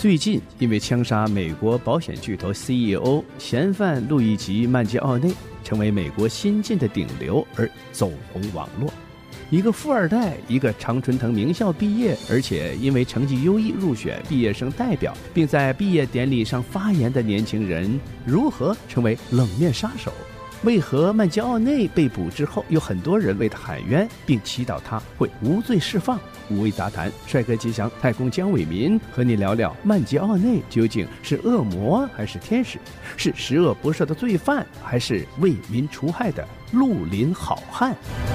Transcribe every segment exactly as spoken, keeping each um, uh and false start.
最近因为枪杀美国保险巨头 C E O 嫌犯路易吉·曼吉奥内，成为美国新晋的顶流而走红网络。一个富二代，一个常春藤名校毕业，而且因为成绩优异入选毕业生代表，并在毕业典礼上发言的年轻人，如何成为冷面杀手？为何曼吉奥内被捕之后，有很多人为他喊冤，并祈祷他会无罪释放？五味杂谈，帅哥吉祥，太空江伟民和你聊聊曼吉奥内究竟是恶魔还是天使，是十恶不赦的罪犯，还是为民除害的绿林好汉？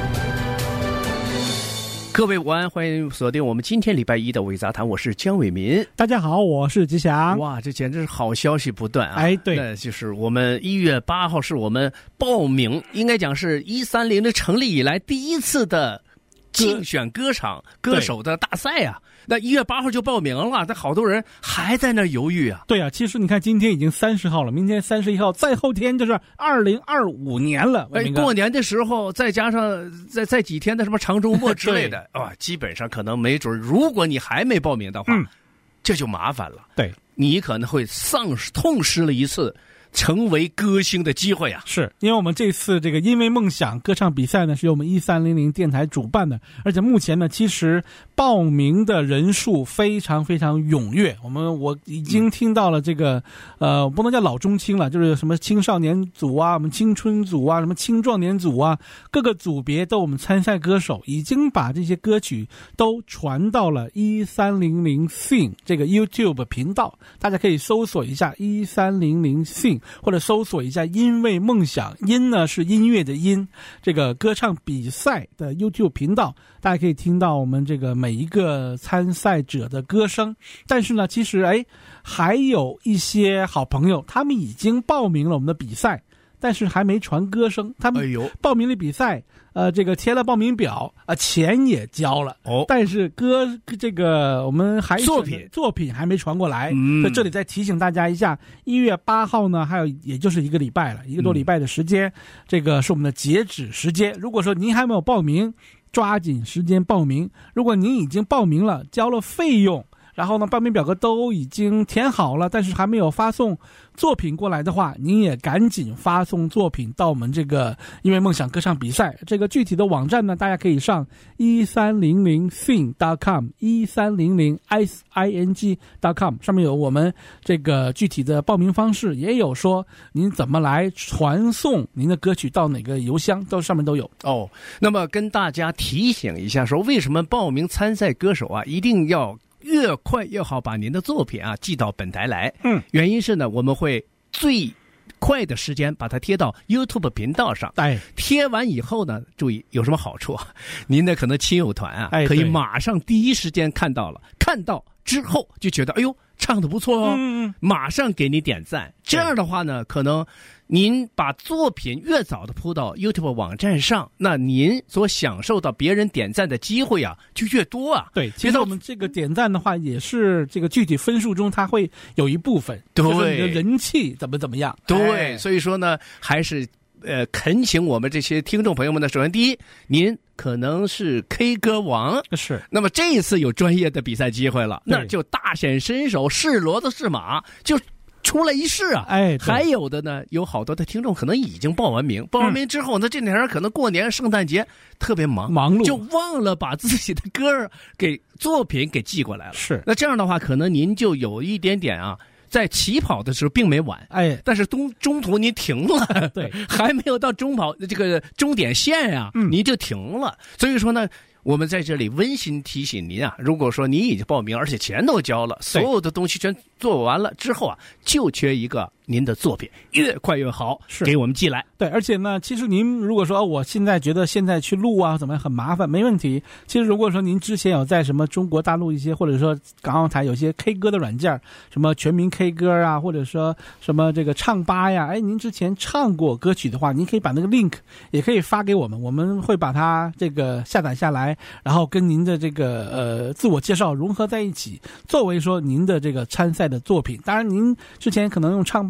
各位午安，欢迎锁定我们今天礼拜一的五味杂谈，我是江伟民。 大家好，我是吉祥。 哇，这简直是好消息不断啊！ 哎，对， 那就是我们一月八号是我们报名，应该讲是一三零的成立以来第一次的竞选歌场歌手的大赛啊。那一月八号就报名了，但好多人还在那犹豫啊。 对啊，其实你看今天已经三十号了，明天三十一号，再后天就是二零二五年了。 哎，过年的时候再加上再再几天的什么长周末之类的啊，基本上可能没准，如果你还没报名的话，嗯、这就麻烦了。 对， 你可能会丧失痛失了一次成为歌星的机会啊！ 是因为我们这次这个因为梦想歌唱比赛呢，是由我们一三零零电台主办的，而且目前呢，其实报名的人数非常非常踊跃。我们我已经听到了这个，呃，不能叫老中青了，就是什么青少年组啊，我们青春组啊，什么青壮年组啊，各个组别都我们参赛歌手已经把这些歌曲都传到了一三零零 Sing 这个 YouTube 频道，大家可以搜索一下一三零零 Sing。或者搜索一下因为梦想，音呢是音乐的音，这个歌唱比赛的 YouTube 频道，大家可以听到我们这个每一个参赛者的歌声。但是呢，其实哎，还有一些好朋友，他们已经报名了我们的比赛，但是还没传歌声。他们报名了比赛，呃，这个填了报名表，啊、呃，钱也交了，哦，但是歌这个我们还作品作品还没传过来。嗯，所以这里再提醒大家一下，一月八号呢，还有也就是一个礼拜了，一个多礼拜的时间，嗯、这个是我们的截止时间。如果说您还没有报名，抓紧时间报名。如果您已经报名了，交了费用，然后呢，报名表格都已经填好了，但是还没有发送作品过来的话，您也赶紧发送作品到我们这个因为梦想歌唱比赛。这个具体的网站呢，大家可以上一三零零 sing dot com 一三零零 s i n g dot com 上面有我们这个具体的报名方式，也有说您怎么来传送您的歌曲到哪个邮箱，都上面都有。 哦，那么跟大家提醒一下，说为什么报名参赛歌手啊，一定要越快越好把您的作品啊寄到本台来。嗯，原因是呢，我们会最快的时间把它贴到 YouTube 频道上。哎，贴完以后呢，注意有什么好处？您的可能亲友团啊，哎、可以马上第一时间看到了，看到之后就觉得哎呦唱得不错哦，嗯、马上给你点赞。这样的话呢，可能您把作品越早的铺到 YouTube 网站上，那您所享受到别人点赞的机会啊，就越多啊。 对，其实我们这个点赞的话，也是这个具体分数中，它会有一部分，对，就是你的人气怎么怎么样。 对，哎、所以说呢，还是呃恳请我们这些听众朋友们呢，首先第一，您可能是 K 歌王， 是， 那么这一次有专业的比赛机会了，那就大显身手，是骡子是马，就出来一试啊！哎，还有的呢，有好多的听众可能已经报完名，报完名之后呢，嗯、这两人可能过年、圣诞节特别忙， 忙碌， 就忘了把自己的歌给作品给寄过来了。 是， 那这样的话，可能您就有一点点啊，在起跑的时候并没晚，哎，但是中中途您停了，对，还没有到中跑这个终点线呀、啊，嗯、您就停了。所以说呢，我们在这里温馨提醒您啊，如果说您已经报名，而且钱都交了，所有的东西全做完了之后啊，就缺一个您的作品，越快越好，是给我们寄来。 对，而且呢，其实您如果说、哦、我现在觉得现在去录啊怎么样很麻烦，没问题。其实如果说您之前有在什么中国大陆一些，或者说港澳台有些 K 歌的软件，什么全民 K 歌啊，或者说什么这个唱吧呀，哎，您之前唱过歌曲的话，您可以把那个 link 也可以发给我们，我们会把它这个下载下来，然后跟您的这个呃自我介绍融合在一起，作为说您的这个参赛的作品。当然您之前可能用唱吧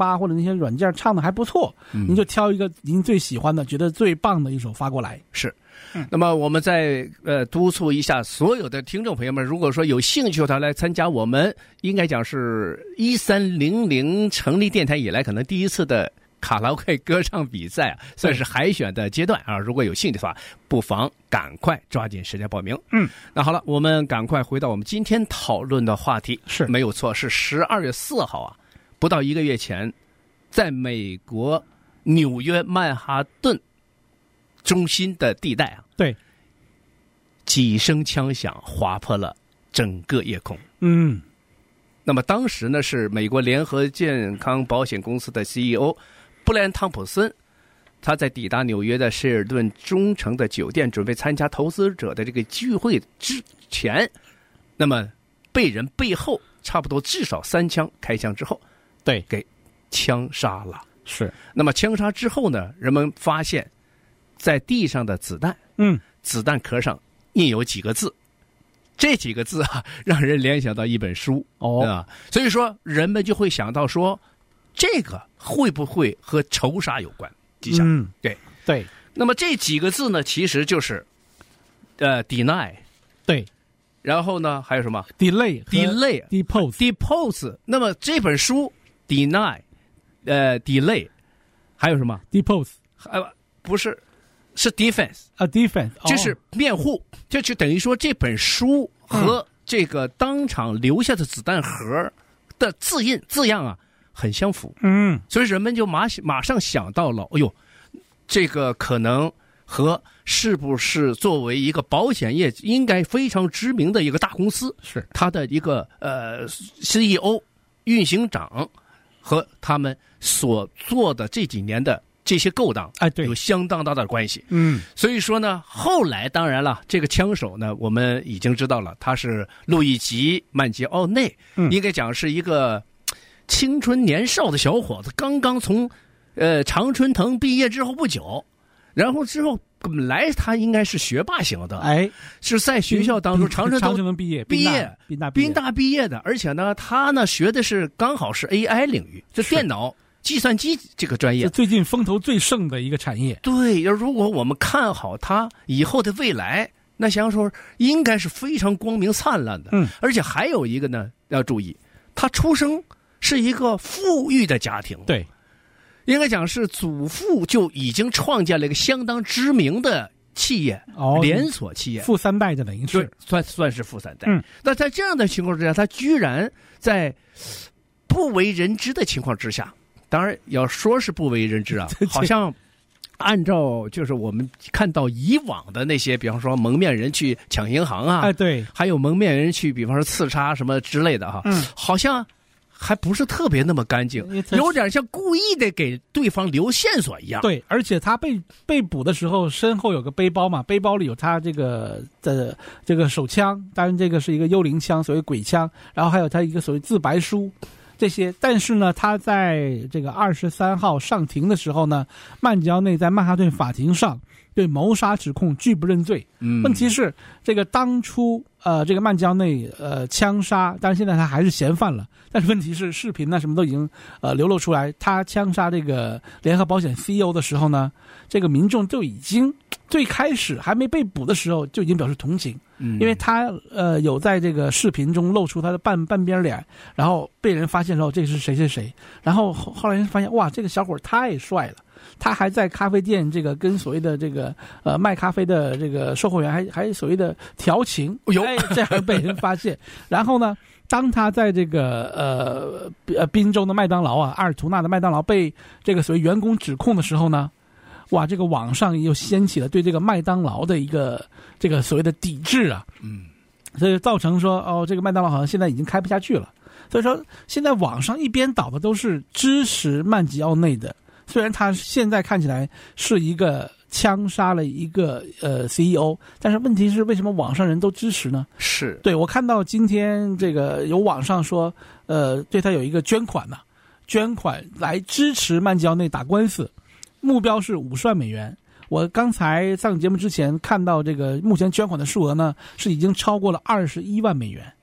吧或者那些软件唱的还不错，嗯、您就挑一个您最喜欢的、觉得最棒的一首发过来。 是。那么我们再呃督促一下所有的听众朋友们，如果说有兴趣的话来参加我们应该讲是一三零零成立电台以来可能第一次的卡拉 OK 歌唱比赛啊，算是海选的阶段啊。如果有兴趣的话，不妨赶快抓紧时间报名。嗯，那好了，我们赶快回到我们今天讨论的话题。 是没有错，是十二月四号啊，不到一个月前，在美国纽约曼哈顿中心的地带啊， 对， 几声枪响划破了整个夜空。 嗯， 那么当时呢，是美国联合健康保险公司的 C E O 布莱恩·汤普森，他在抵达纽约的希尔顿中城的酒店，准备参加投资者的这个聚会之前，那么被人背后差不多至少三枪开枪之后， 对， 给枪杀了。 是。 那么枪杀之后呢，人们发现在地上的子弹， 嗯， 子弹壳上印有几个字，这几个字啊，让人联想到一本书哦啊，所以说人们就会想到说，这个会不会和仇杀有关？迹象， 嗯， 对对。 那么这几个字呢，其实就是呃 deny， 对， 然后呢还有什么 delay delay depose depose。那么这本书 deny， 呃 delay， 还有什么 depose？ 呃不是。是 defense 啊 defense， 就是辩护，这就等于说这本书和这个当场留下的子弹盒的字印字样啊很相符， 嗯， 所以人们就马马上想到了，哎呦，这个可能和是不是作为一个保险业应该非常知名的一个大公司， 是他的一个呃 C E O 运行长和他们所做的这几年的这些勾当， 哎，对， 有相当大的关系。 嗯， 所以说呢，后来当然了，这个枪手呢，我们已经知道了，他是路易吉·曼吉奥内，嗯、应该讲是一个青春年少的小伙子，刚刚从呃常春藤毕业之后不久，然后之后本来他应该是学霸型的， 哎， 是在学校当中常春常春藤毕业， 毕业， 宾大宾大毕业的，而且呢，他呢学的是刚好是 A I 领域，就电脑。计算机这个专业， 最近风头最盛的一个产业。 对，如果我们看好它以后的未来，那想说应该是非常光明灿烂的。嗯，而且还有一个呢，要注意，他出生是一个富裕的家庭。 对， 应该讲是祖父就已经创建了一个相当知名的企业，哦，连锁企业， 富三代的等于是， 算算是富三代。 嗯， 那在这样的情况之下，他居然在不为人知的情况之下。当然要说是不为人知啊，好像按照就是我们看到以往的那些，比方说蒙面人去抢银行啊， 哎对， 还有蒙面人去比方说刺杀什么之类的哈， 嗯， 好像还不是特别那么干净，有点像故意的给对方留线索一样。 对，而且他被被捕的时候身后有个背包嘛，背包里有他这个的这个手枪，当然这个是一个幽灵枪，所谓鬼枪，然后还有他一个所谓自白书。这些，但是呢，他在这个二十三号上庭的时候呢，曼吉奥内在曼哈顿法庭上对谋杀指控拒不认罪。嗯，问题是这个当初呃，这个曼吉奥内呃枪杀，但是现在他还是嫌犯了。但是问题是，视频呢什么都已经呃流露出来，他枪杀这个联合保险 C E O 的时候呢，这个民众就已经最开始还没被捕的时候就已经表示同情。因为他呃有在这个视频中露出他的半半边脸，然后被人发现之后，这是谁谁谁，然后后后来人发现哇，这个小伙太帅了，他还在咖啡店这个跟所谓的这个呃卖咖啡的这个售货员还还所谓的调情，哎，这样被人发现。然后呢，当他在这个呃呃宾州的麦当劳啊，阿尔图纳的麦当劳被这个所谓员工指控的时候呢。哇，这个网上又掀起了对这个麦当劳的一个这个所谓的抵制啊，嗯，所以造成说哦，这个麦当劳好像现在已经开不下去了。所以说，现在网上一边倒的都是支持曼吉奥内的，虽然他现在看起来是一个枪杀了一个呃 C E O， 但是问题是为什么网上人都支持呢？ 是对我看到今天这个有网上说，呃，对他有一个捐款呐、啊，捐款来支持曼吉奥内打官司。目标是五十万美元。我刚才上节目之前看到这个目前捐款的数额呢，是已经超过了二十一万美元。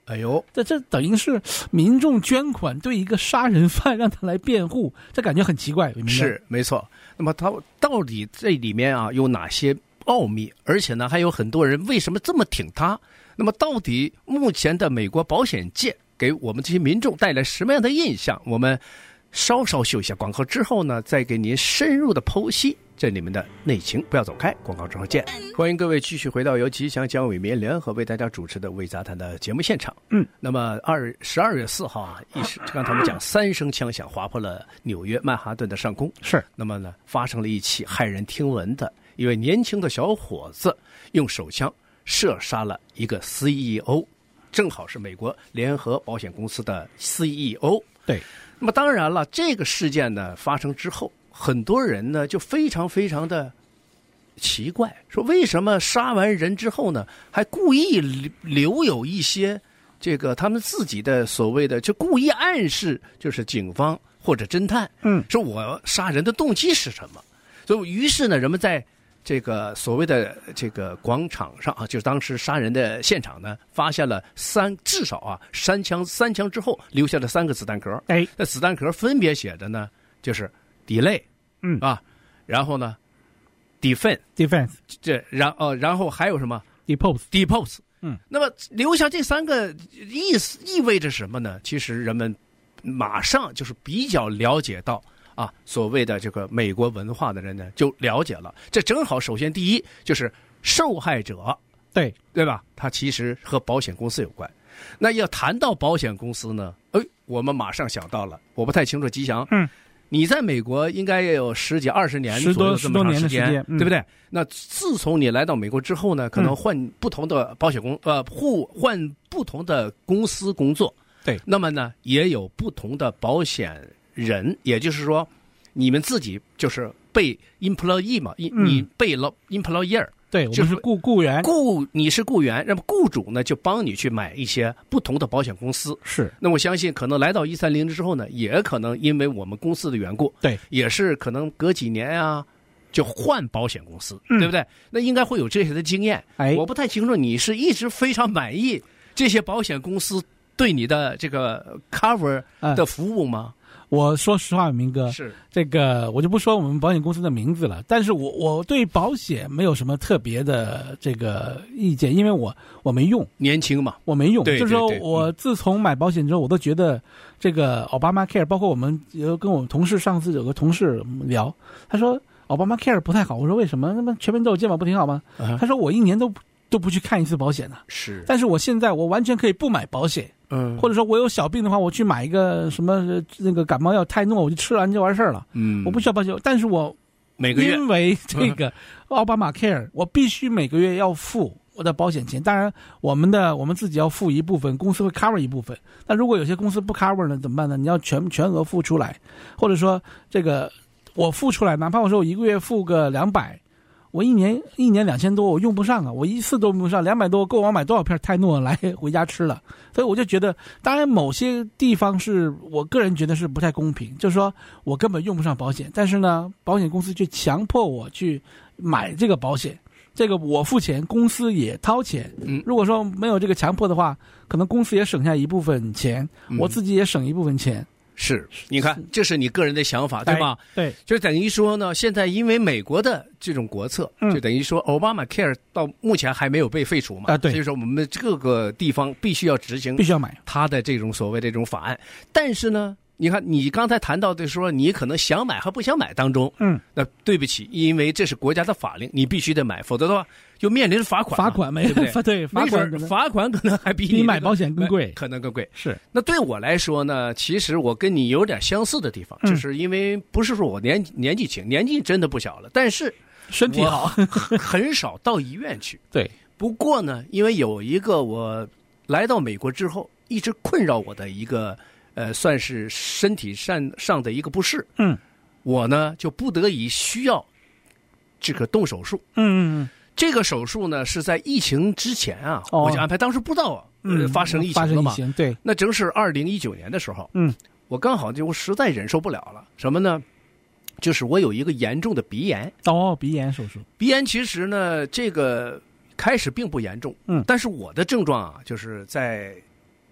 哎呦， 这这等于是民众捐款对一个杀人犯让他来辩护，这感觉很奇怪。 是没错。那么他到底这里面啊有哪些奥秘？而且呢，还有很多人为什么这么挺他？那么到底目前的美国保险界给我们这些民众带来什么样的印象？我们稍稍休一下广告之后呢，再给您深入的剖析这里面的内情。不要走开，广告之后见。欢迎各位继续回到由吉祥、蒋伟民联合为大家主持的微杂谈的节目现场。嗯，那么二十二月四号啊，一时刚才我们讲三声枪响划破了纽约曼哈顿的上空。 是， 那么呢，发生了一起骇人听闻的一位年轻的小伙子用手枪射杀了一个 C E O， 正好是美国联合保险公司的 C E O。 对。 那么当然了，这个事件呢发生之后，很多人呢就非常非常的奇怪，说为什么杀完人之后呢，还故意留有一些这个他们自己的所谓的，就故意暗示，就是警方或者侦探，嗯，说我杀人的动机是什么？所以于是呢，人们在这个所谓的这个广场上啊，就是当时杀人的现场呢，发现了三至少啊三枪三枪之后留下了三个子弹壳。哎，那子弹壳分别写的呢就是 delay， 嗯啊，然后呢 defense defense 这然哦然后还有什么 depose depose。 嗯， 那么留下这三个意思意味着什么呢？其实人们马上就是比较了解到。啊，所谓的这个美国文化的人呢，就了解了。这正好，首先第一就是受害者， 对对吧？他其实和保险公司有关。那要谈到保险公司呢，哎，我们马上想到了，我不太清楚吉祥，嗯，你在美国应该也有十几二十年左右这么长时间， 十多年的时间，嗯、 对不对？那自从你来到美国之后呢，可能换不同的保险公呃互换不同的公司工作， 对， 那么呢也有不同的保险。人，也就是说，你们自己就是被 employee 嘛，你、嗯、你被了 employer， 对，我们是雇雇员， 雇你是雇员，那么雇主呢就帮你去买一些不同的保险公司。 是， 那我相信可能来到一三零之后呢，也可能因为我们公司的缘故， 对， 也是可能隔几年啊就换保险公司，嗯、对不对？那应该会有这些的经验。哎，我不太清楚你是一直非常满意这些保险公司对你的这个 cover 的服务吗？嗯， 我说实话，明哥， 是这个我就不说我们保险公司的名字了，但是我我对保险没有什么特别的这个意见，因为我我没用， 年轻嘛， 我没用， 对就是说对对我自从买保险之后，我都觉得这个奥巴马 Care， 包括我们有跟我们同事上次有个同事聊，他说奥巴马 Care 不太好，我说为什么？那么全民都有健保不挺好吗？啊、他说我一年都都不去看一次保险呢、啊， 是， 但是我现在我完全可以不买保险。嗯，或者说我有小病的话，我去买一个什么那个感冒药泰诺，我就吃完就完事儿了。嗯，我不需要保险，但是我每个月因为这个奥巴马 Care， 我必须每个月要付我的保险钱。当然，我们的我们自己要付一部分，公司会 cover 一部分。那如果有些公司不 cover 呢，怎么办呢？你要全全额付出来，或者说这个我付出来，哪怕我说我一个月付个两百。我一年一年两千多，我用不上啊！我一次都用不上，两百多够我买多少片泰诺来回家吃了。所以我就觉得，当然某些地方是我个人觉得是不太公平，就是说我根本用不上保险，但是呢，保险公司却强迫我去买这个保险，这个我付钱，公司也掏钱。嗯，如果说没有这个强迫的话，可能公司也省下一部分钱，我自己也省一部分钱。 是，你看，这是你个人的想法，对吧？ 对， 就等于说呢，现在因为美国的这种国策，嗯、就等于说奥巴马 Care 到目前还没有被废除嘛， 啊，对， 所以说我们各个地方必须要执行， 必须要买他的这种所谓的这种法案。但是呢，你看你刚才谈到的说，你可能想买和不想买当中，嗯，那对不起，因为这是国家的法令，你必须得买，否则的话就面临罚款， 罚款没， 对不对？ 对，罚款罚款可能还比你、 比你买保险更贵， 可能更贵。 是， 那对我来说呢，其实我跟你有点相似的地方，嗯、就是因为不是说我年年纪轻，年纪真的不小了，但是身体好， 很少到医院去。 对， 不过呢，因为有一个我来到美国之后一直困扰我的一个呃，算是身体上上的一个不适，嗯，我呢就不得已需要这个动手术，嗯嗯嗯。这个手术呢是在疫情之前啊，哦、我就安排，当时不知道啊，呃、 嗯， 发生疫情了嘛， 对， 那正是二零一九年的时候，嗯，我刚好就实在忍受不了了，什么呢？就是我有一个严重的鼻炎。 哦，鼻炎手术。 鼻炎其实呢，这个开始并不严重，嗯，但是我的症状啊，就是在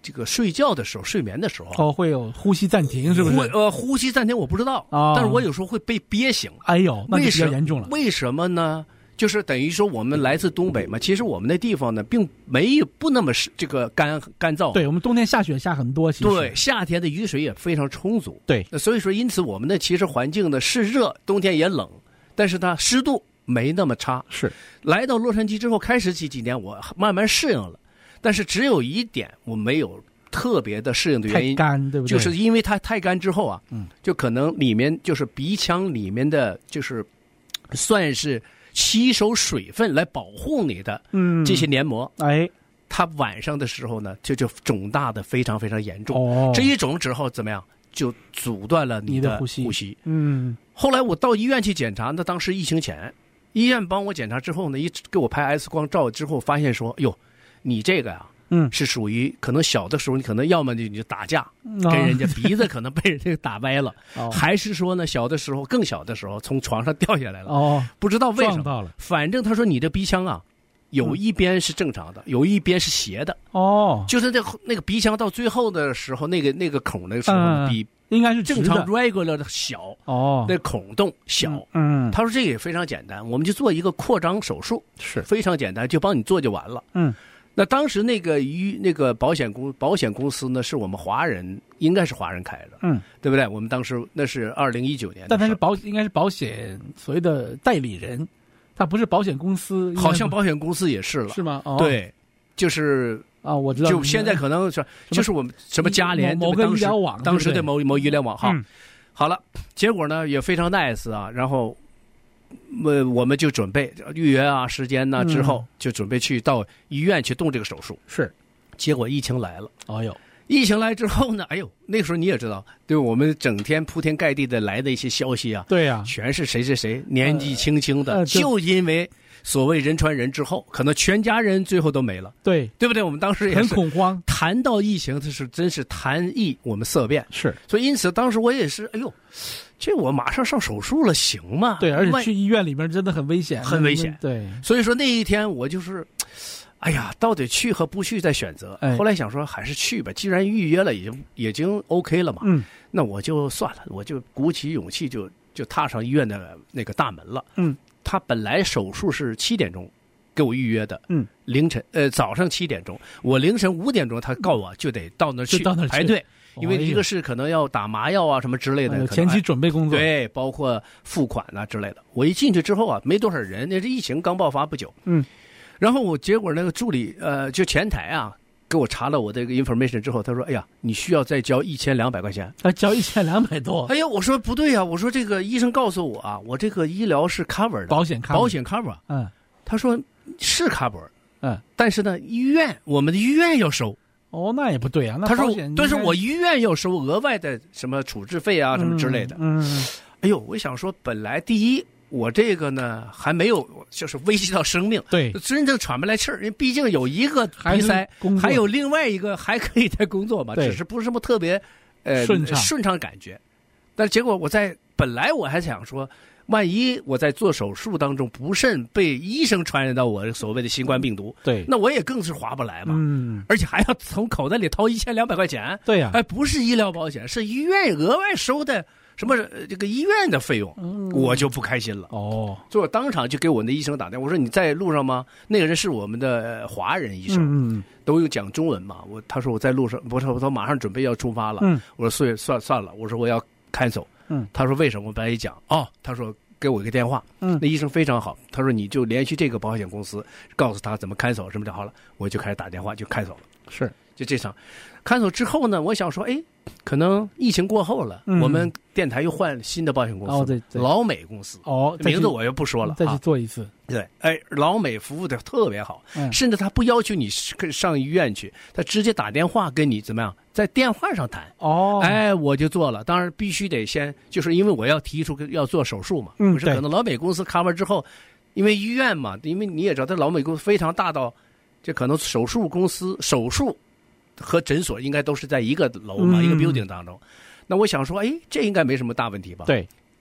这个睡觉的时候、睡眠的时候， 哦，会有呼吸暂停，是不是？ 呃，呼吸暂停我不知道， 哦、 但是我有时候会被憋醒。 哎呦，那就比较严重了。 为什么呢？就是等于说我们来自东北嘛，其实我们那地方呢，并没有不那么是这个干干燥。 对，我们冬天下雪下很多，其实对，夏天的雨水也非常充足。 对， 所以说因此我们的其实环境呢是热，冬天也冷，但是它湿度没那么差。 是， 来到洛杉矶之后，开始几几年我慢慢适应了，但是只有一点我没有特别的适应的原因， 太干，对不对？ 就是因为它太干之后啊， 嗯， 就可能里面就是鼻腔里面的就是算是吸收水分来保护你的这些黏膜， 嗯、哎， 它晚上的时候呢，就就肿大的非常非常严重。 哦， 这一肿之后怎么样？就阻断了你的呼吸。 呼吸嗯， 后来我到医院去检查，那当时疫情前，医院帮我检查之后呢，一给我拍 X 光照之后，发现说，哟，你这个呀、啊。 嗯， 是属于可能小的时候，你可能要么你就打架，哦、跟人家鼻子可能被人家打歪了，哦、还是说呢，小的时候更小的时候从床上掉下来了， 哦， 不知道为什么， 撞到了。 反正他说你的鼻腔啊，有一边是正常的，嗯、有一边是斜的， 哦， 就是那那个鼻腔到最后的时候，那个那个孔那个时候、嗯、比应该是正常 regular 的小， 哦， 那孔洞小， 嗯， 他说这个也非常简单，我们就做一个扩张手术， 是非常简单，就帮你做就完了， 嗯。 那当时那个医那个保险公保险公司呢，是我们华人，应该是华人开的， 嗯， 对不对？我们当时那是二零一九年， 但他是保应该是保险所谓的代理人，他不是保险公司， 好像保险公司也是了， 是吗？哦、 对，就是啊，我知道， 就现在可能是就是我们什么嘉联某个医疗网， 当时的某某医疗网哈、 嗯， 好了，结果呢也非常 nice 啊，然后。呃，我们就准备预约啊，时间呢、啊、之后就准备去到医院去动这个手术。 是， 结果疫情来了。 哎呦， 疫情来之后呢，哎呦，那个时候你也知道，对我们整天铺天盖地的来的一些消息啊， 对呀、啊， 全是谁谁谁年纪轻轻的， 呃呃、就, 就因为所谓人传人之后，可能全家人最后都没了。 对， 对不对？我们当时也是很恐慌， 谈到疫情，这是真是谈疫我们色变。 是， 所以因此当时我也是，哎呦。这我马上上手术了，行吗？ 对，而且去医院里面真的很危险， 很危险。 对， 所以说那一天我就是，哎呀，到底去和不去再选择。 哎、 后来想说还是去吧，既然预约了，已经已经 OK 了嘛， 嗯， 那我就算了，我就鼓起勇气就就踏上医院的那个大门了。 嗯， 他本来手术是七点钟给我预约的， 嗯， 凌晨呃早上七点钟，我凌晨五点钟他告我就得到那儿去， 到那儿排队。因为一个是可能要打麻药啊什么之类的， 哎、前期准备工作， 对，包括付款啊之类的。我一进去之后啊，没多少人，那这疫情刚爆发不久， 嗯， 然后我结果那个助理呃，就前台啊，给我查了我这个 information 之后，他说：“哎呀，你需要再交一千两百块钱。” 啊，交一千两百多。 哎呀，我说不对呀、啊，我说这个医生告诉我啊，我这个医疗是 cover 的， 保险 cover， 保险 cover。 嗯， 他说是 cover， 嗯， 但是呢，医院我们的医院要收。 哦，那也不对啊。那他说，但是我医院要收额外的什么处置费啊， 嗯、 什么之类的。 嗯， 哎呦，我想说，本来第一，我这个呢还没有，就是危及到生命， 对， 真正喘不来气儿，因为毕竟有一个鼻塞，还有另外一个还可以在工作嘛，只是不是什么特别呃顺畅顺畅感觉。但结果我在本来我还想说。万一我在做手术当中不慎被医生传染到我所谓的新冠病毒， 对， 那我也更是划不来嘛。 嗯， 而且还要从口袋里掏一千两百块钱。 对呀、啊， 哎，不是医疗保险，是医院额外收的什么这个医院的费用， 嗯、 我就不开心了。 哦， 所以我当场就给我那医生打电话，我说你在路上吗？那个人是我们的华人医生， 嗯， 都有讲中文嘛。我他说我在路上，我说我马上准备要出发了。 嗯， 我说算算算了，我说我要 cancel。 嗯， 他说为什么？我本来一讲哦，他说给我一个电话， 嗯， 那医生非常好，他说你就联系这个保险公司，告诉他怎么 cancel 什么就好了，我就开始打电话就 cancel 了。 是， 就这场 cancel 之后呢，我想说，哎，可能疫情过后了， 嗯、 我们电台又换新的保险公司， 哦对对， 老美公司， 哦， 名字我就不说了， 再去做一次。 啊对，哎，老美服务的特别好， 嗯、 甚至他不要求你上医院去，他直接打电话跟你怎么样，在电话上谈。 哦， 哎，我就做了，当然必须得先，就是因为我要提出要做手术嘛， 嗯， 不是可能老美公司 cover 之后，因为医院嘛，因为你也知道，这老美公司非常大到，这可能手术公司手术和诊所应该都是在一个楼嘛， 嗯、 一个 building 当中。那我想说，哎，这应该没什么大问题吧？ 对。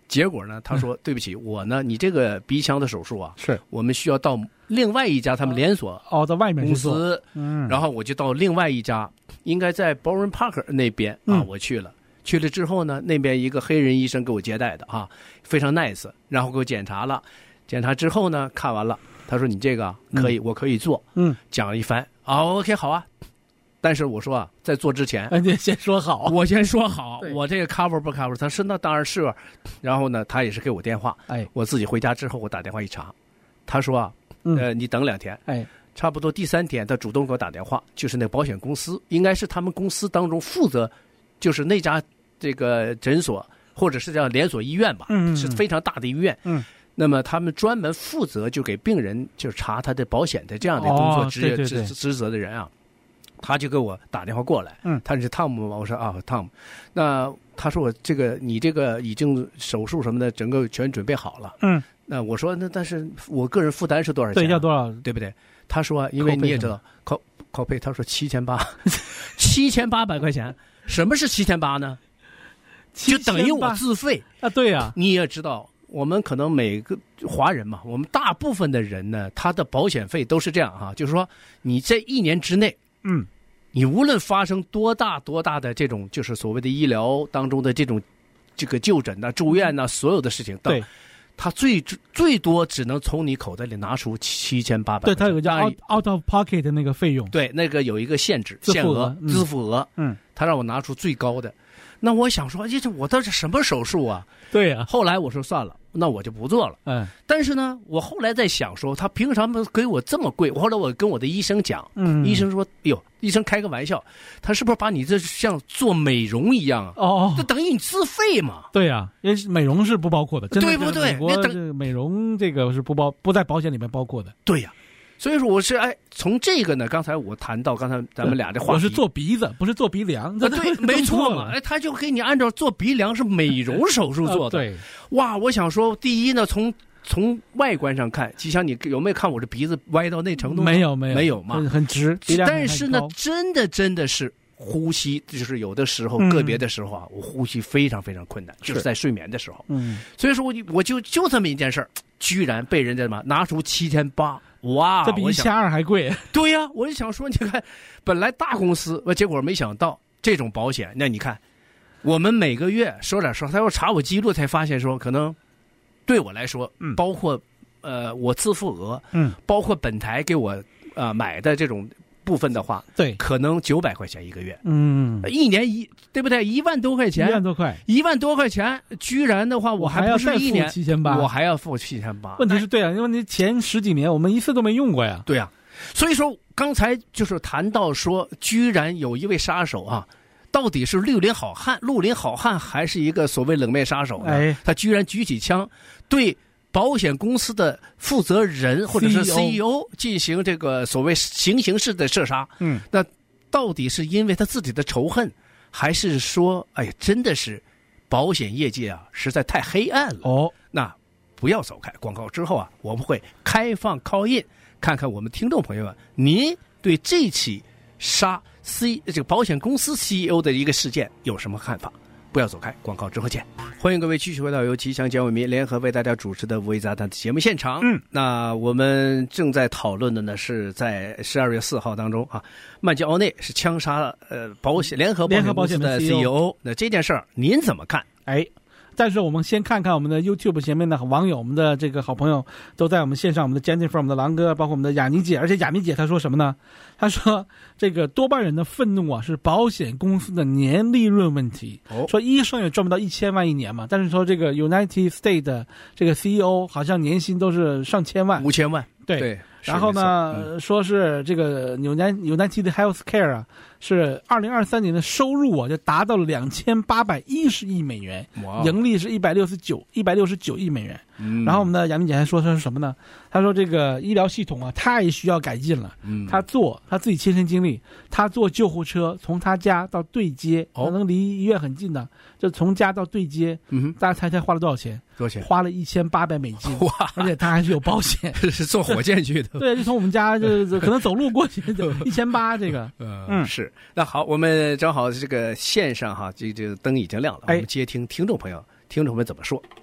结果呢，他说、嗯、对不起，我呢，你这个鼻腔的手术啊， 是我们需要到另外一家他们连锁哦，在外面公司，嗯，然后我就到另外一家，应该在 Bowen Park 那边啊、嗯，我去了。去了之后呢，那边一个黑人医生给我接待的啊，非常 nice， 然后给我检查了，检查之后呢，看完了，他说你这个可以，嗯、我可以做， 嗯， 讲了一番，啊 ，OK， 好啊。但是我说啊，在做之前， 你先说好， 我先说好，我这个 cover 不 cover？ 他说那当然是。然后呢，他也是给我电话， 哎， 我自己回家之后，我打电话一查，他说啊，呃，你等两天， 哎， 差不多第三天，他主动给我打电话，就是那个保险公司，应该是他们公司当中负责，就是那家这个诊所或者是叫连锁医院吧， 嗯， 是非常大的医院， 嗯。 那么他们专门负责就给病人就查他的保险的这样的工作职业、 哦、 职职责的人啊。他就给我打电话过来， 嗯， 他是汤姆吗？我说啊，汤姆。那他说我这个你这个已经手术什么的，整个全准备好了， 嗯。 那我说那但是我个人负担是多少钱、啊？ 对，要多少？ 对不对？他说因为你也知道，靠靠配，他说七千八，七千八百块钱。什么是七千八呢？就等于我自费啊。对呀、啊， 你也知道。我们可能每个华人嘛，我们大部分的人呢，他的保险费都是这样哈、啊，就是说你在一年之内， 嗯， 你无论发生多大多大的这种就是所谓的医疗当中的这种这个就诊呐、住院呐、所有的事情， 对， 他最最多只能从你口袋里拿出七千八百， 对，他有个叫 out out of pocket 的那个费用， 对，那个有一个限制， 自付额、 嗯、 自付额， 嗯， 他让我拿出最高的。那我想说，这这我这是什么手术啊？ 对呀、啊。 后来我说算了，那我就不做了。 嗯。 但是呢，我后来在想说，他凭什么给我这么贵？后来我跟我的医生讲， 嗯， 医生说，哎呦，医生开个玩笑，他是不是把你这像做美容一样啊？ 哦， 这等于你自费嘛？ 对呀、啊，因为美容是不包括的，真的对不对？ 美国这美容这个是不包不在保险里面包括的。 对呀、啊。所以说我是哎，从这个呢，刚才我谈到刚才咱们俩的话题， 我是做鼻子，不是做鼻梁， 啊、对，没错嘛。哎，他就给你按照做鼻梁是美容手术做的。 啊、对， 哇，我想说，第一呢，从从外观上看，吉祥，你有没有看我这鼻子歪到那程度？ 没有，没有， 没有嘛， 很很直。 但是呢，真的真的是呼吸，就是有的时候、嗯、个别的时候啊，我呼吸非常非常困难，就是在睡眠的时候。 嗯， 所以说我我就就这么一件事儿，居然被人家什么拿出七千八。哇， 这比一千二还贵。 对呀、啊，我就想说，你看，本来大公司，结果没想到这种保险，那你看，我们每个月说点说，他要查我记录，才发现说，可能对我来说， 嗯， 包括呃我自付额， 嗯， 包括本台给我呃买的这种部分的话， 对， 可能九百块钱一个月， 嗯， 一年一对不对？一万多块钱， 一万多块， 一万多块钱，居然的话，我还不是一年七千八， 我还要付七千八。 问题是对啊，因为你前十几年我们一次都没用过呀。 对啊，所以说刚才就是谈到说，居然有一位杀手啊，到底是绿林好汉，绿林好汉还是一个所谓冷面杀手呢？ 哎， 他居然举起枪对保险公司的负责人或者是 C E O 进行这个所谓行刑式的射杀。 嗯， 那到底是因为他自己的仇恨，还是说，哎呀，真的是保险业界啊，实在太黑暗了。 哦， 那不要走开，广告之后啊，我们会开放 call in， 看看我们听众朋友们，您对这起杀 C 这个保险公司 C E O 的一个事件有什么看法？不要走开，广告之后见。欢迎各位继续回到由吉祥蒋伟民联合为大家主持的五味杂谈的节目现场。 嗯， 那我们正在讨论的呢，是在十二月四号当中啊，曼吉奥内是枪杀呃保险联合保险公司的 C E O。那这件事儿您怎么看？ 哎。但是我们先看看我们的 YouTube 前面的网友，我们的这个好朋友都在我们线上，我们的 Jennifer， 我们的狼哥，包括我们的雅妮姐，而且雅妮姐她说什么呢？她说这个多半人的愤怒啊是保险公司的年利润问题。 哦， 说医生也赚不到一千万一年嘛，但是说这个 United States 的这个 C E O 好像年薪都是上千万， 五千万。 对。 对， 然后呢、嗯，说是这个 United Healthcare 啊，是二零二三年的收入啊，就达到了两千八百一十亿美元，盈利是一百六十九一百六十九亿美元。 嗯， 然后我们的杨明姐还说说是什么呢？他说这个医疗系统啊太需要改进了。 嗯， 他做他自己亲身经历，他坐救护车从他家到对接， 哦， 能离医院很近的，就从家到对接。 嗯， 大家猜猜花了多少钱？ 多少钱？ 花了一千八百美金。 哇！ 而且他还是有保险， 是坐火箭去的。 对，就从我们家就可能走路过去，一千八这个。 嗯，是。那好，我们正好这个线上哈，这这灯已经亮了，我们接听听众朋友，听众朋友怎么说？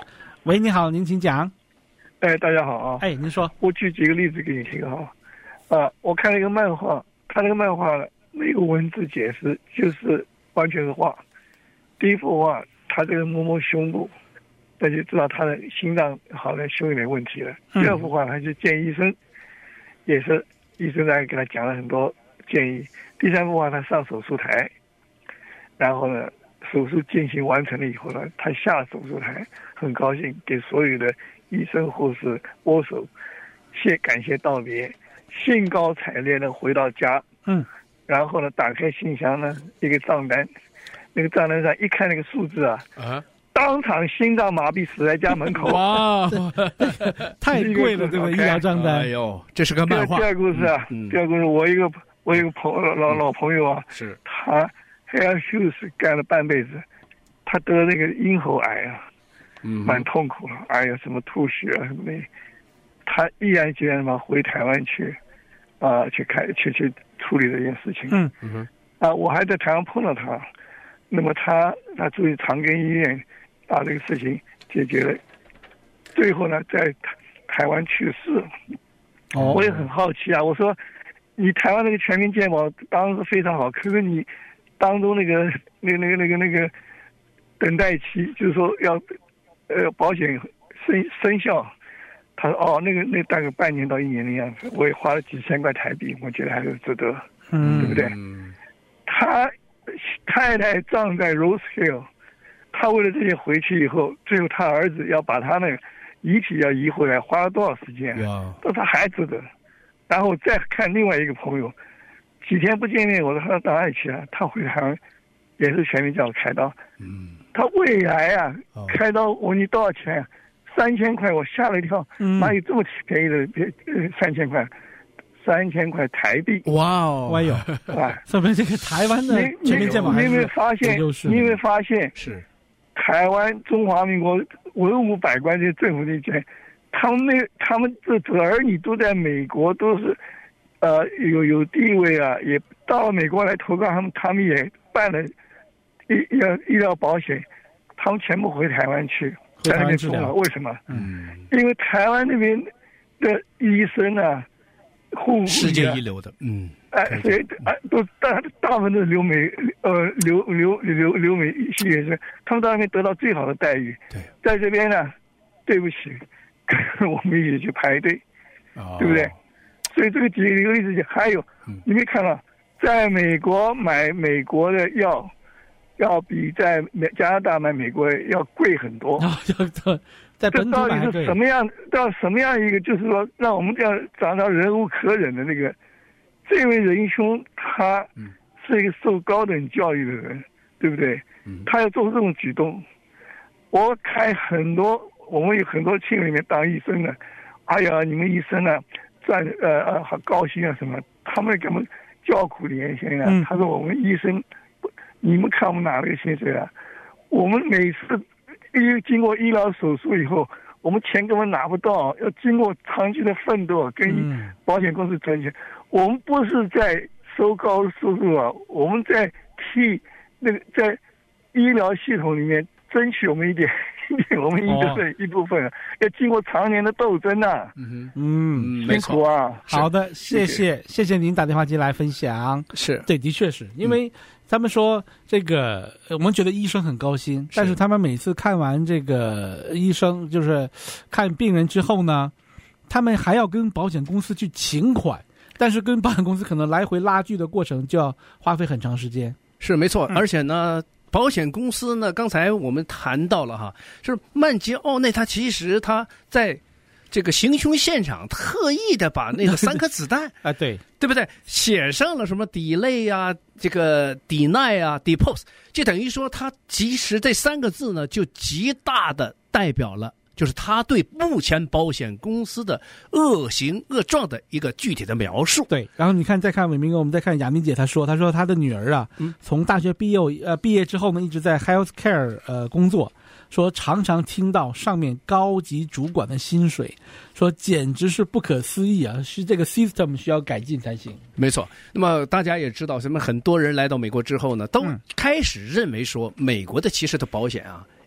喂，你好，您请讲。 哎，大家好啊！ 哎，您说。 我举几个例子给你听哈。啊，我看了一个漫画，他那个漫画没有文字解释，就是完全是画。第一幅画，他这个摸摸胸部，那就知道他的心脏好像胸有点问题了。第二幅画，他就见医生，也是医生在给他讲了很多建议。第三幅画，他上手术台，然后呢，手术进行完成了以后呢，他下了手术台，很高兴给所有的医生护士握手，谢感谢道别，兴高采烈的回到家。 嗯， 然后呢，打开信箱呢，一个账单，那个账单上一看那个数字啊，啊，当场心脏麻痹死在家门口。 哇，太贵了，对吧？医疗账单。 哎呦，这是个漫画。 第二个故事啊，嗯、第二个故事，我一个我一个朋友老老朋友啊， 是他黑暗休斯干了半辈子，他得那个咽喉癌啊。嗯，蛮痛苦了，哎呀，什么吐血啊什么的，他毅然决然嘛回台湾去，啊、呃，去开去去处理这件事情。 嗯嗯啊，我还在台湾碰到他，那么他他住进长庚医院，把这个事情解决了，最后呢在台台湾去世。哦，我也很好奇啊，我说你台湾那个全民健保当然是非常好，可是你当中那个那个那个那个那个等待期，就是说要。呃，保险生生效，他说哦，那个那大概半年到一年的样子，我也花了几千块台币，我觉得还是值得，嗯，对不对？他太太葬在 Rose Hill， 他为了这些回去以后，最后他儿子要把他那个遗体要移回来，花了多少时间？但他还值得。然后再看另外一个朋友，几天不见面，我说他到哪里去了？他回台湾也是全民叫我开刀，嗯。他胃癌啊，开刀我问你多少钱、啊？三千块，我吓了一跳，嗯、哪有这么便宜的？呃，三千块，三千块台币。 哇哦，哎呦，啊，说明这个台湾的全民健保还是你有没有发现？你有没有发现？ 是台湾中华民国文武百官这些政府这些，他们那他们这儿女都在美国，都是呃有有地位啊，也到了美国来投靠他们，他们也办了。医疗医疗保险，他们全部回台湾去，在那边住了。为什么？嗯，因为台湾那边的医生啊，护世界一流的，嗯， 哎，所以哎，都大大部分都是留美呃留留留留美系学生，他们到那边得到最好的待遇。 对， 在这边呢，对不起，我们一起去排队，哦、对不对？所以这个几个例子，还有、嗯、你没看到，在美国买美国的药。要比在美加拿大买美国要贵很多， 在本土买这到底是什么样？到什么样一个？就是说，让我们这样找到忍无可忍的那个，这位仁兄，他是一个受高等教育的人，对不对？他要做出这种举动，我看很多，我们有很多亲人里面当医生的，哎呀，你们医生啊，赚呃呃好高兴啊什么，他们给我们叫苦连天啊。嗯、他说我们医生。你们看我们拿那个薪水啊？我们每次医经过医疗手术以后，我们钱根本拿不到，要经过长期的奋斗跟保险公司争取。嗯、我们不是在收高收入啊，我们在替那个在医疗系统里面争取我们一点，我们应得的一部分，哦、要经过常年的斗争啊。 嗯嗯， 辛苦啊。 好的，谢谢谢谢您打电话进来分享。 是对，的确是因为。嗯他们说这个，我们觉得医生很高薪，但是他们每次看完这个医生，就是看病人之后呢，他们还要跟保险公司去请款，但是跟保险公司可能来回拉锯的过程就要花费很长时间。 是没错，嗯、而且呢，保险公司呢，刚才我们谈到了哈，就是曼杰奥内他其实他在。这个行凶现场特意的把那个三颗子弹啊，对对不对？写上了什么 delay 啊，这个 deny 啊 depose， 就等于说他其实这三个字呢，就极大的代表了，就是他对目前保险公司的恶行恶状的一个具体的描述。 对，然后你看，再看伟明哥，我们再看雅明姐，她说，她说她的女儿啊，嗯、从大学毕业呃毕业之后呢，一直在 healthcare 呃工作。说常常听到上面高级主管的薪水，说简直是不可思议啊！是这个 system 需要改进才行。 没错。那么大家也知道，什么很多人来到美国之后呢，都开始认为说，美国的其实的保险啊，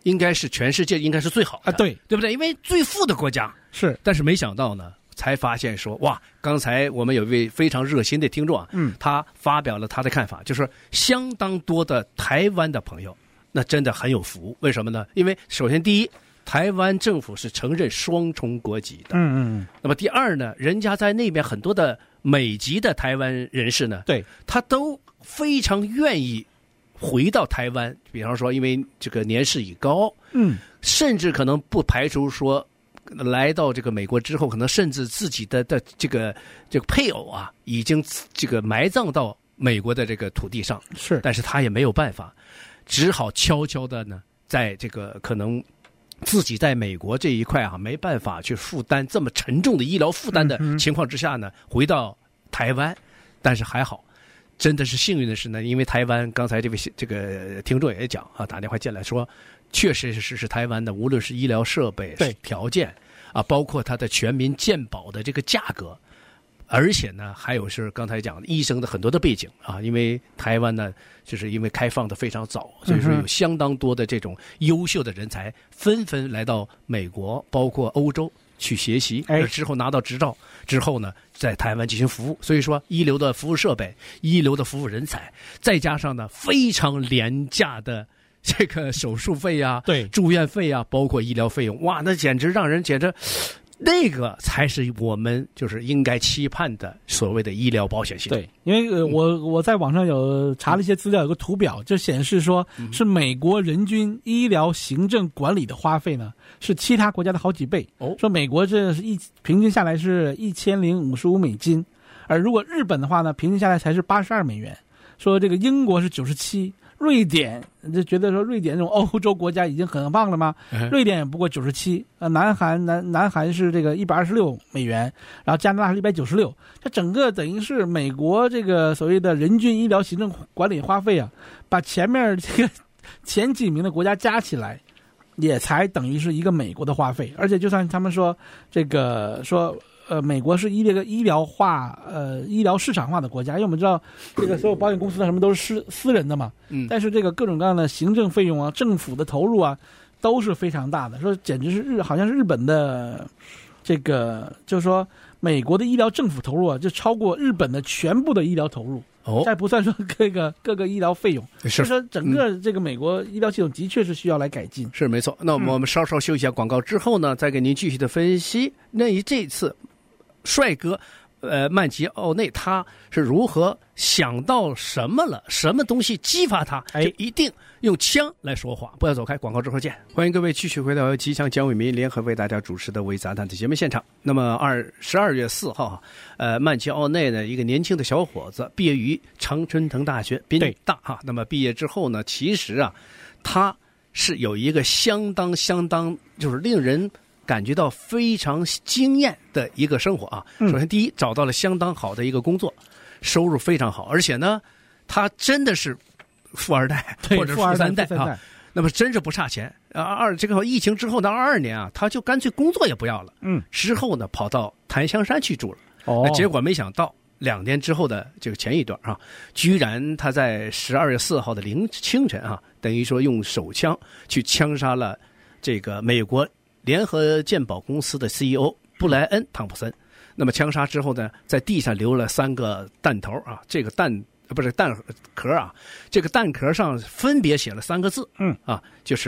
应该是全世界应该是最好的啊，对对不对？因为最富的国家是， 但是没想到呢，才发现说哇，刚才我们有一位非常热心的听众啊， 嗯， 他发表了他的看法，就是相当多的台湾的朋友，那真的很有福。为什么呢？因为首先第一，台湾政府是承认双重国籍的， 嗯嗯， 那么第二呢，人家在那边很多的美籍的台湾人士呢， 对， 他都非常愿意回到台湾，比方说因为这个年事已高， 嗯， 甚至可能不排除说来到这个美国之后，可能甚至自己的的这个这个配偶啊，已经这个埋葬到美国的这个土地上， 是， 但是他也没有办法，只好悄悄的呢，在这个可能自己在美国这一块啊，没办法去负担这么沉重的医疗负担的情况之下呢，嗯、回到台湾，但是还好。真的是幸运的是呢，因为台湾刚才这位这个听众也讲啊，打电话进来说，确实是是台湾的，无论是医疗设备、 对条件啊，包括它的全民健保的这个价格，而且呢，还有是刚才讲的医生的很多的背景啊，因为台湾呢，就是因为开放的非常早，所以说有相当多的这种优秀的人才纷纷来到美国，包括欧洲去学习，而之后拿到执照之后呢，在台湾进行服务。所以说，一流的服务设备、一流的服务人才，再加上呢非常廉价的这个手术费啊、 对住院费啊，包括医疗费用，哇，那简直让人简直。那个才是我们就是应该期盼的所谓的医疗保险系统。 对，因为呃，我我在网上有查了一些资料，有个图表就显示说，是美国人均医疗行政管理的花费呢，是其他国家的好几倍。哦，说美国这是一平均下来是一千零五十五美金，而如果日本的话呢，平均下来才是八十二美元。说这个英国是九十七。瑞典就觉得说瑞典这种欧洲国家已经很棒了吗？嗯、瑞典也不过九十七，呃，南韩南南韩是这个一百二十六美元，然后加拿大是一百九十六，它整个等于是美国这个所谓的人均医疗行政管理花费啊，把前面这个前几名的国家加起来，也才等于是一个美国的花费，而且就算他们说这个说。呃，美国是医这个医疗化，呃，医疗市场化的国家，因为我们知道，这个所有保险公司的什么都是私私人的嘛，嗯，但是这个各种各样的行政费用啊，政府的投入啊，都是非常大的。说简直是日，好像是日本的这个，就是说美国的医疗政府投入啊，就超过日本的全部的医疗投入。哦，再不算说各个各个医疗费用，所以说整个这个美国医疗系统的确是需要来改进。 是没错。那我们稍稍休息一下广告之后呢，再给您继续的分析。那这次。帅哥，呃，曼吉奥内他是如何想到什么了？什么东西激发他？就一定用枪来说话。不要走开，广告之后见。欢迎各位继续回到由吉祥蒋伟民联合为大家主持的微杂谈的节目现场。那么二十二月四号，呃，曼吉奥内呢，一个年轻的小伙子，毕业于常春藤大学宾大哈。那么毕业之后呢，其实啊，他是有一个相当相当就是令人。感觉到非常惊艳的一个生活啊！首先，第一，找到了相当好的一个工作，收入非常好，而且呢，他真的是富二代或者富三代啊，那么真是不差钱啊！二这个疫情之后的二二年啊，他就干脆工作也不要了，嗯，之后呢，跑到檀香山去住了，哦，那结果没想到两年之后的这个前一段啊，居然他在十二月四号的凌清晨啊，等于说用手枪去枪杀了这个美国。联合健保公司的 C E O 布莱恩·汤普森，那么枪杀之后呢，在地上留了三个弹头啊，这个弹不是弹壳啊，这个弹壳上分别写了三个字，嗯啊，就是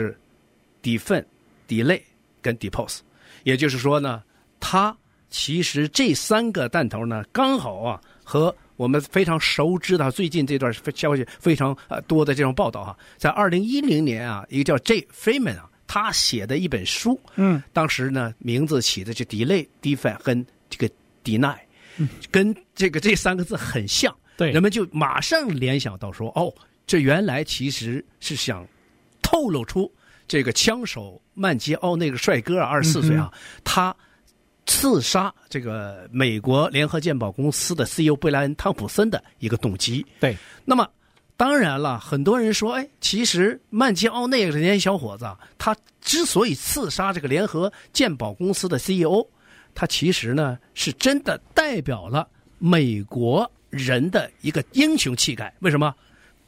defend、delay 跟 depose， 也就是说呢，他其实这三个弹头呢，刚好啊和我们非常熟知的最近这段消息非常呃多的这种报道哈，在二零一零年啊，一个叫 J. Freeman 啊。他写的一本书，嗯，当时呢名字起的就 delay、defend 跟这个 deny，嗯，跟这个这三个字很像，对，人们就马上联想到说，哦，这原来其实是想透露出这个枪手曼吉奥那个帅哥啊，二十四岁啊，嗯、他刺杀这个美国联合健保公司的 C E O 贝莱恩·汤普森的一个动机。对，那么。当然了，很多人说，哎，其实曼吉奥内这年小伙子，他之所以刺杀这个联合健保公司的 C E O， 他其实呢是真的代表了美国人的一个英雄气概。为什么？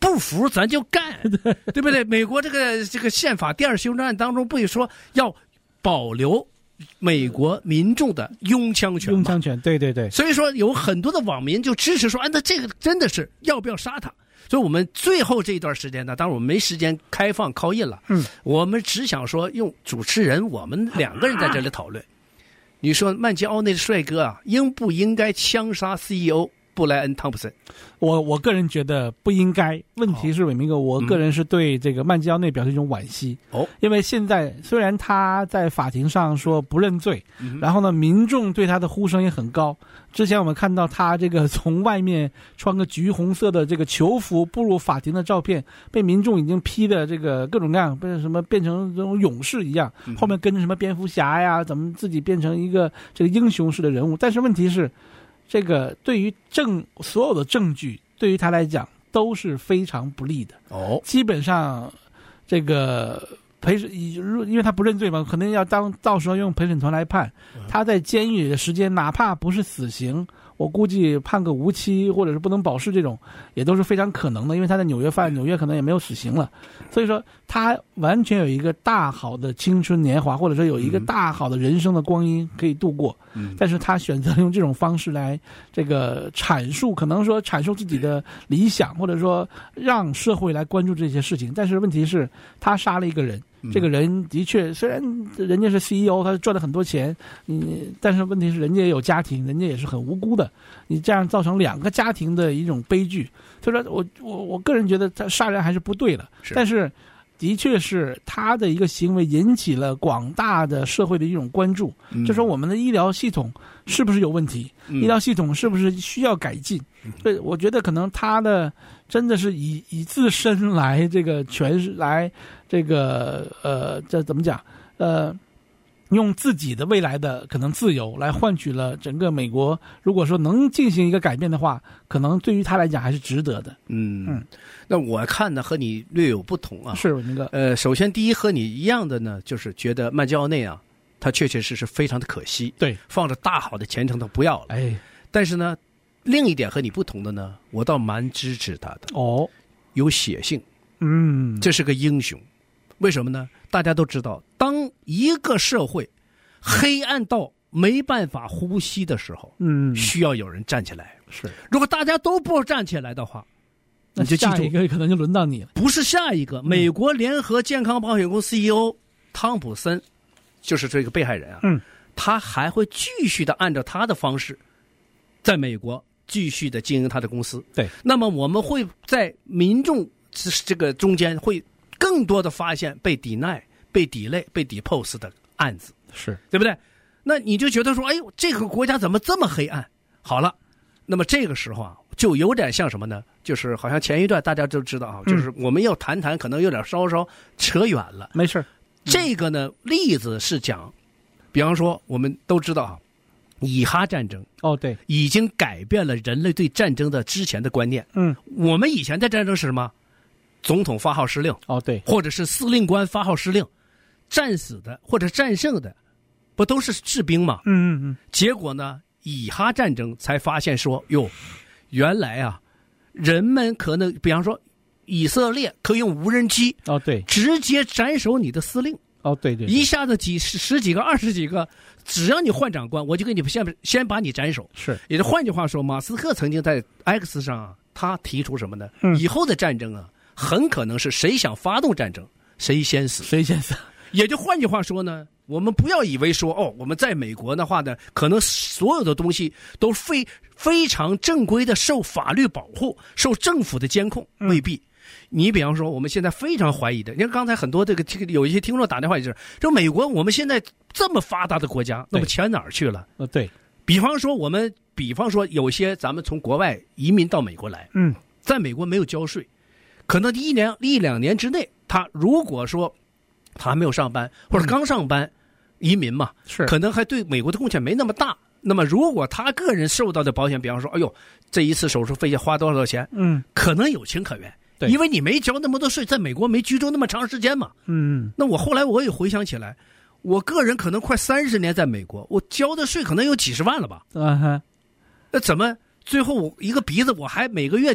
不服咱就干，对不对？美国这个这个宪法第二修正案当中不也说要保留美国民众的拥枪权吗？ 拥枪权，对对对。 所以说有很多的网民就支持说，啊，那这个真的是要不要杀他？所以我们最后这一段时间呢，当然我们没时间开放call in了，嗯，我们只想说用主持人我们两个人在这里讨论。你说曼吉奥内的帅哥啊，应不应该枪杀 C E O 布莱恩·汤普森？ 我我个人觉得不应该。问题是伟明哥，我个人是对这个曼吉奥内表示一种惋惜。哦，因为现在虽然他在法庭上说不认罪，嗯、然后呢，民众对他的呼声也很高。之前我们看到他这个从外面穿个橘红色的这个囚服步入法庭的照片，被民众已经批的这个各种各样，变成什么变成这种勇士一样，后面跟着什么蝙蝠侠呀，怎么自己变成一个这个英雄式的人物。但是问题是，这个对于证所有的证据对于他来讲都是非常不利的。哦，基本上这个陪审，因为他不认罪嘛，可能要当到时候用陪审团来判。他在监狱里的时间，哪怕不是死刑，我估计判个无期或者是不能保释这种，也都是非常可能的，因为他在纽约犯，纽约可能也没有死刑了。所以说，他完全有一个大好的青春年华，或者说有一个大好的人生的光阴可以度过。嗯，但是他选择用这种方式来这个阐述，可能说阐述自己的理想，或者说让社会来关注这些事情。但是问题是，他杀了一个人。这个人的确，虽然人家是 C E O， 他赚了很多钱，你但是问题是人家也有家庭，人家也是很无辜的。你这样造成两个家庭的一种悲剧，所以说我我我个人觉得他杀人还是不对的。是，但是的确是他的一个行为引起了广大的社会的一种关注，嗯、就说我们的医疗系统是不是有问题？嗯、医疗系统是不是需要改进？所以我觉得可能他的真的是以以自身来这个诠释来这个呃这怎么讲呃用自己的未来的可能自由来换取了整个美国，如果说能进行一个改变的话，可能对于他来讲还是值得的。嗯嗯， 那我看呢和你略有不同啊。 是那个呃，首先第一和你一样的呢，就是觉得曼吉奥内啊，他确确实实非常的可惜。 对， 放着大好的前程他不要了。哎，但是呢。另一点和你不同的呢，我倒蛮支持他的。哦，有血性，嗯，这是个英雄。为什么呢？大家都知道，当一个社会黑暗到没办法呼吸的时候，嗯，需要有人站起来。是，如果大家都不站起来的话， 那就下一个可能就轮到你了。 不是下一个，美国联合健康保险公司 C E O 汤普森，就是这个被害人啊，嗯，他还会继续的按照他的方式，在美国。继续的经营他的公司， 对。 那么我们会在民众这个中间会更多的发现被抵赖、被抵赖、被 depose 的案子， 是对不对？那你就觉得说，哎呦，这个国家怎么这么黑暗？好了，那么这个时候啊，就有点像什么呢？就是好像前一段大家都知道啊，嗯、就是我们要谈谈，可能有点稍稍扯远了。 没事， 嗯、这个呢例子是讲，比方说我们都知道啊。以哈战争哦，对， 已经改变了人类对战争的之前的观念。嗯，我们以前的战争是什么？总统发号施令， 哦，对， 或者是司令官发号施令，战死的或者战胜的，不都是士兵吗？嗯嗯嗯。结果呢，以哈战争才发现说，哟，原来啊，人们可能，比方说，以色列可以用无人机， 哦，对， 直接斩首你的司令。 哦，对 对, 对， 一下子几十十几个、二十几个，只要你换长官，我就给你先先把你斩首。 是， 也就换句话说，马斯克曾经在 X 上啊，他提出什么呢？嗯、以后的战争啊，很可能是谁想发动战争，谁先死， 谁先死。 也就换句话说呢，我们不要以为说哦，我们在美国的话呢，可能所有的东西都非非常正规的受法律保护，受政府的监控，未必。嗯，你比方说，我们现在非常怀疑的，你看刚才很多这个有一些听众打电话，就是说美国我们现在这么发达的国家，那么钱哪儿去了？ 呃，对。 比方说我们，比方说有些咱们从国外移民到美国来，嗯，在美国没有交税，可能一年一两年之内，他如果说他还没有上班或者刚上班，嗯、移民嘛， 是可能还对美国的贡献没那么大。那么如果他个人受到的保险，比方说，哎呦，这一次手术费要花多少钱？嗯，可能有情可原。因为你没交那么多税，在美国没居住那么长时间嘛。嗯，那我后来我也回想起来，我个人可能快三十年在美国，我交的税可能有几十万了吧。嗯哼，那怎么最后我一个鼻子我还每个月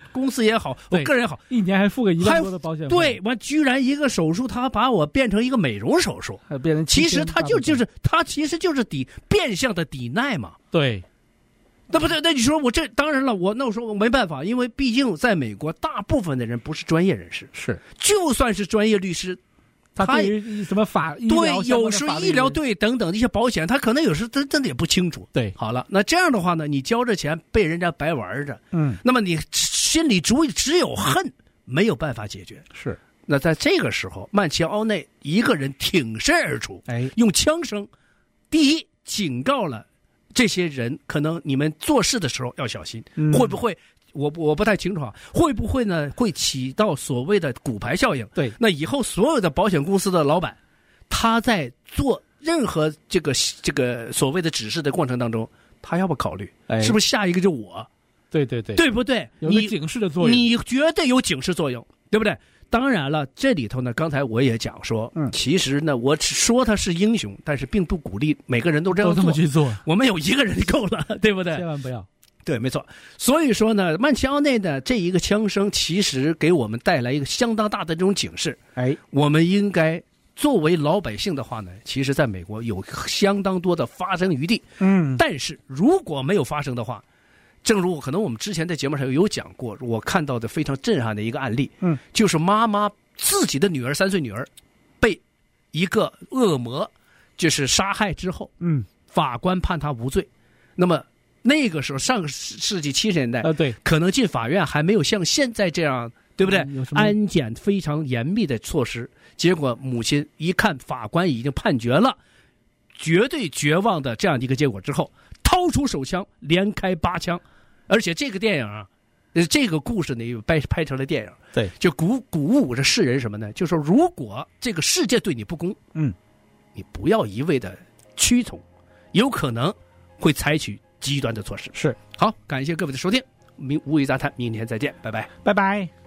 公司也好，我个人也好， 一年还付个一万多的保险费。 对，完居然一个手术，他把我变成一个美容手术， 还变成其实他就就是他其实就是抵变相的抵赖嘛。 对。 那不对，那你说我这当然了，我那我说我没办法，因为毕竟在美国，大部分的人不是专业人士， 是就算是专业律师， 他对于什么法对，有时医疗对等等的一些保险，他可能有时真真的也不清楚。 对， 好了，那这样的话呢，你交着钱被人家白玩着， 嗯， 那么你心里主只有恨，没有办法解决。 是， 那在这个时候，曼奇奥内一个人挺身而出， 哎， 用枪声，第一警告了。这些人可能你们做事的时候要小心， 嗯、 会不会？我我不太清楚啊，会不会呢？会起到所谓的骨牌效应？ 对， 那以后所有的保险公司的老板，他在做任何这个这个所谓的指示的过程当中，他要不考虑， 哎、 是不是下一个就我？ 对对对， 对不对？ 有个警示的作用， 你绝对有警示作用，对不对？当然了，这里头呢，刚才我也讲说， 嗯， 其实呢，我说他是英雄，但是并不鼓励每个人都这样做， 都这么去做。 我们有一个人够了，对不对？ 千万不要。 对，没错。所以说呢，曼奇奥内的这一个枪声，其实给我们带来一个相当大的这种警示。 哎， 我们应该作为老百姓的话呢，其实在美国有相当多的发生余地。 嗯， 但是如果没有发生的话，正如可能我们之前在节目上有讲过，我看到的非常震撼的一个案例， 嗯， 就是妈妈自己的女儿三岁女儿被一个恶魔就是杀害之后， 嗯， 法官判她无罪。那么那个时候上个世纪七十年代， 呃，对， 可能进法院还没有像现在这样，对不对？ 嗯、 安检非常严密的措施。结果母亲一看法官已经判决了，绝对绝望的这样的一个结果之后，掏出手枪连开八枪。而且这个电影啊，这个故事呢又拍拍成了电影， 对， 就鼓鼓舞着世人什么呢？就是说，如果这个世界对你不公， 嗯， 你不要一味的屈从，有可能会采取极端的措施。 是， 好，感谢各位的收听，明无语杂谈，明天再见，拜拜， 拜拜。